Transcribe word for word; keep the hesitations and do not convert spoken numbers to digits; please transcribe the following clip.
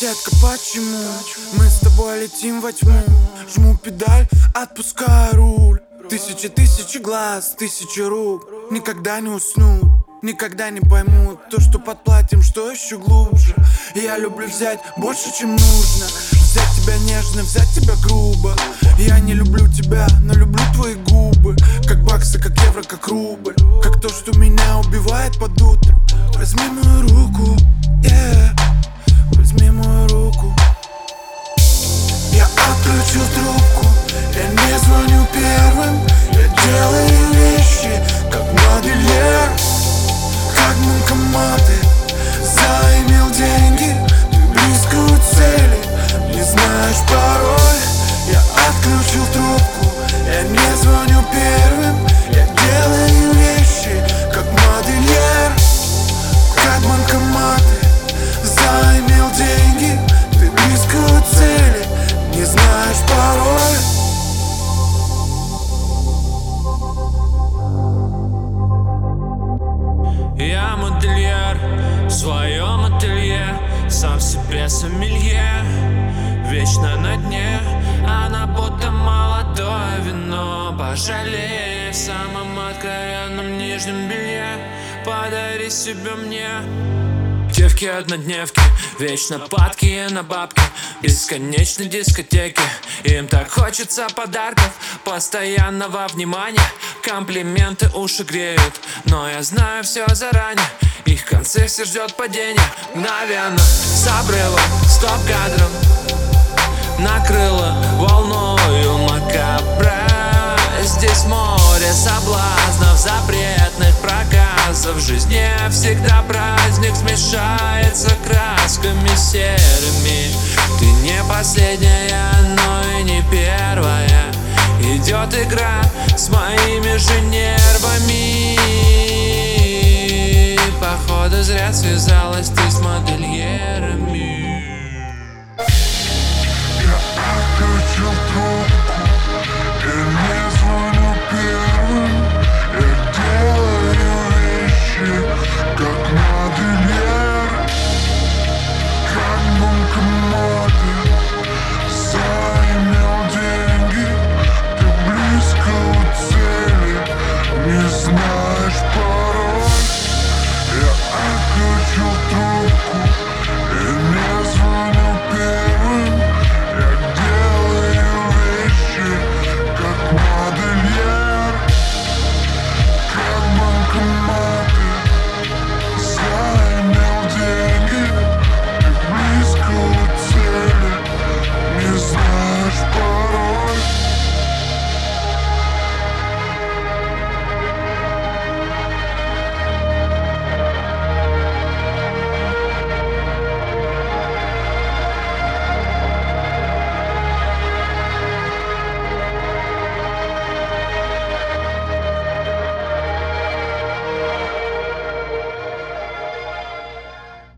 Детка, почему мы с тобой летим во тьму? Жму педаль, отпускаю руль. Тысячи, тысячи глаз, тысячи рук. Никогда не уснут, никогда не поймут то, что под платьем, что еще глубже. Я люблю взять больше, чем нужно. Взять тебя нежно, взять тебя грубо. Я не люблю тебя, но люблю твои губы. Как баксы, как евро, как рубль. Как то, что меня убивает под утро. Возьми мою руку, yeah. Возьми мою руку. Я отключил трубку, я не звоню первым. Я делаю вещи, как модельер, как банкоматы. Заимел деньги, ты близко у цели, не знаешь пароль. Я отключил трубку, я не звоню первым. Я делаю вещи, как модельер, как банкоматы. Заимел деньги, ты близко у цели, не знаешь пароль. Я модельер в своем ателье, сам себе сомелье, вечно на дне. Она будто молодое вино. Пожалей, в самом откровенном нижнем белье. Подари себе мне. Девки-однодневки, вечно падкие на бабки, бесконечной дискотеки. Им так хочется подарков, постоянного внимания. Комплименты уши греют, но я знаю все заранее. Их в конце все ждет падение. Мгновенно, с обрыва, стоп-кадром накрыло волною макабра. Здесь море соблазнов, запретных проказов. В жизни всегда праздник смешается красками серыми. Ты не последняя, но и не первая. Идет игра с моими же нервами. Походу зря связалась ты с модельерами. Я отключил трубку.